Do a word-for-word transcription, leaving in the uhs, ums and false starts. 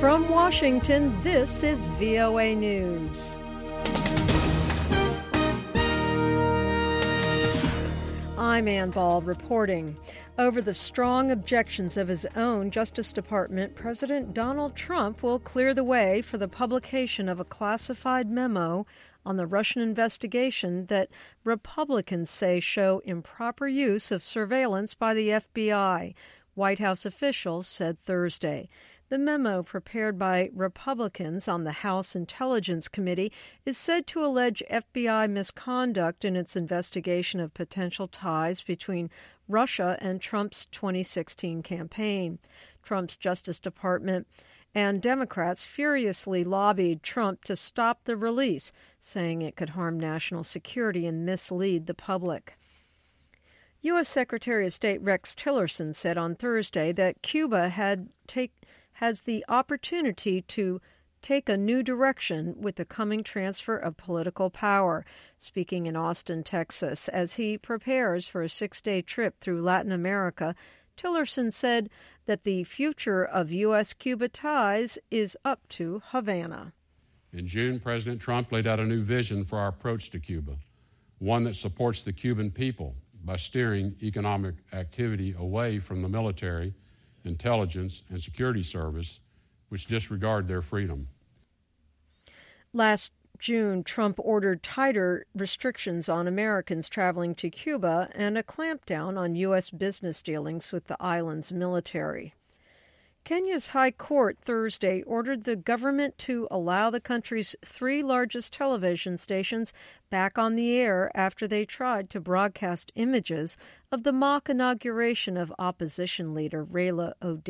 From Washington, this is V O A News. I'm Ann Ball reporting. Over the strong objections of his own Justice Department, President Donald Trump will clear the way for the publication of a classified memo on the Russian investigation that Republicans say show improper use of surveillance by the F B I, White House officials said Thursday. The memo, prepared by Republicans on the House Intelligence Committee, is said to allege F B I misconduct in its investigation of potential ties between Russia and Trump's twenty sixteen campaign. Trump's Justice Department and Democrats furiously lobbied Trump to stop the release, saying it could harm national security and mislead the public. U S. Secretary of State Rex Tillerson said on Thursday that Cuba had take, has the opportunity to take a new direction with the coming transfer of political power, speaking in Austin, Texas, as he prepares for a six-day trip through Latin America. Tillerson said that the future of U S Cuba ties is up to Havana. In June, President Trump laid out a new vision for our approach to Cuba, one that supports the Cuban people by steering economic activity away from the military, intelligence, and security service, which disregard their freedom. Last June, Trump ordered tighter restrictions on Americans traveling to Cuba and a clampdown on U S business dealings with the island's military. Kenya's High Court Thursday ordered the government to allow the country's three largest television stations back on the air after they tried to broadcast images of the mock inauguration of opposition leader Raila Odinga.